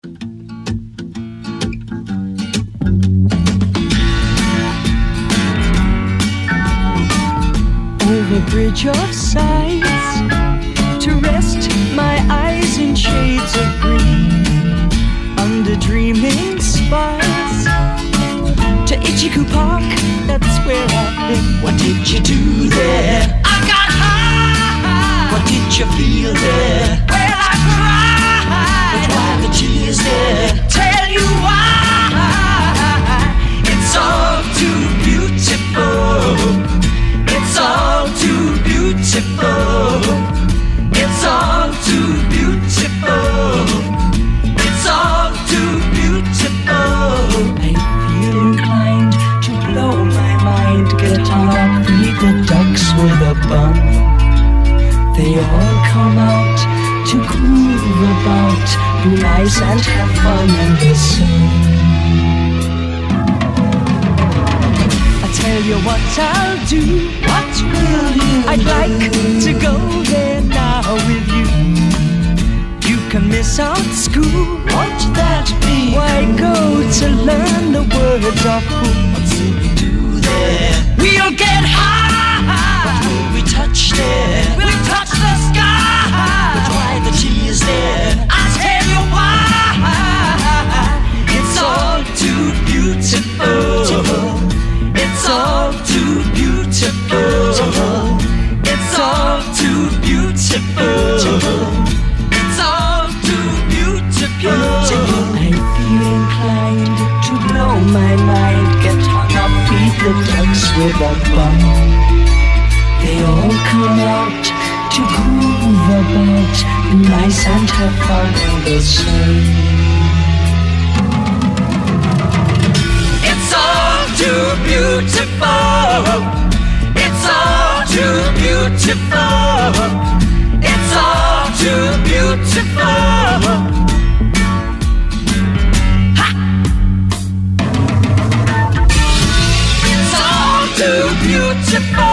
Over bridge of sighs, to rest my eyes in shades of green, under dreaming spires, to Ichiku Park, that's where I've been. What did you do there? I got high. What did you feel there? Well, I cried. But why the tears there? Tell you why. It's all too beautiful. It's all too beautiful. It's all too beautiful. It's all too beautiful. I feel inclined to blow my mind, get on up, feed the ducks with a bun. They all come out to groove about, be nice and have fun in the sun. Tell you what I'll do. What will you? I'd like to go there now with you. You can miss out school. Won't that be? Why go to learn the words of who? What will we do there? We'll get high. What will we touch there? We'll touch the sky. But why the tears there? I'll tell you why. It's all too beautiful. It's all too beautiful. It's all too beautiful. It's all too beautiful. I feel inclined to blow my mind, get hung up, feed the ducks with a bun. They all come out to groove about, be nice and have fun in the sun. Too beautiful. It's all too beautiful. It's all too beautiful. Ha! It's all too beautiful.